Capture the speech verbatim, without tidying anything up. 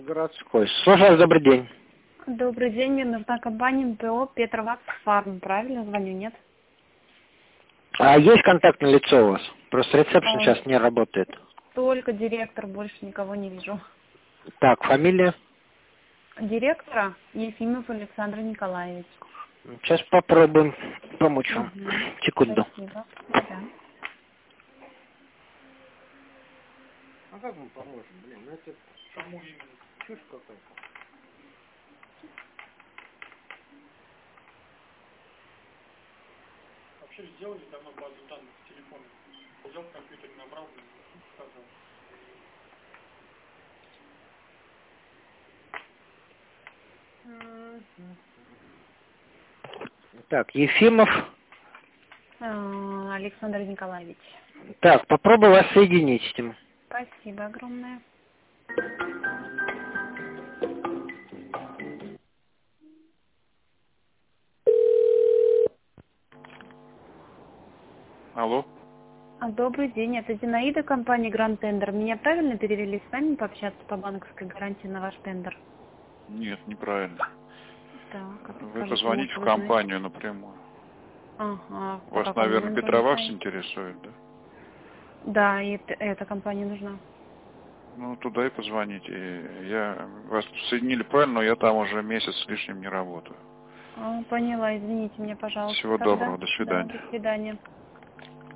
Городской. Слушаю, добрый день. Добрый день, мне нужна компания эм пэ о Петровакс Фарм. Правильно звоню, нет? А есть контактное лицо у вас? Просто ресепшн А, сейчас не работает. Только директор, больше никого не вижу. Так, фамилия? Директора Ефимов Александр Николаевич. Сейчас попробуем помочь вам. Угу. Секунду. Спасибо. Да. А как мы поможем? Блин, ну это кому именно? Чушь какая-то. Вообще сделали давно базу данных телефона. Взял в компьютере, набрал, сказал. Так, Ефимов. А, Александр Николаевич. Так, попробую вас соединить с ним. Спасибо огромное. Алло? А, Добрый день, это Зинаида, компания Гранд Тендер. Меня правильно перевели с вами пообщаться по банковской гарантии на ваш тендер? Нет, неправильно. Так, а Вы подскажите, позвоните может, в вы знаете? компанию напрямую. Ага, по Вас, какому наверное, номеру Петровакс написать? интересует, да? Да, и это- эта компания нужна. Ну, туда и позвоните. Я вас соединили правильно, но я там уже месяц с лишним не работаю. А, поняла, извините меня, пожалуйста. Всего Тогда, доброго, до да, свидания. до свидания.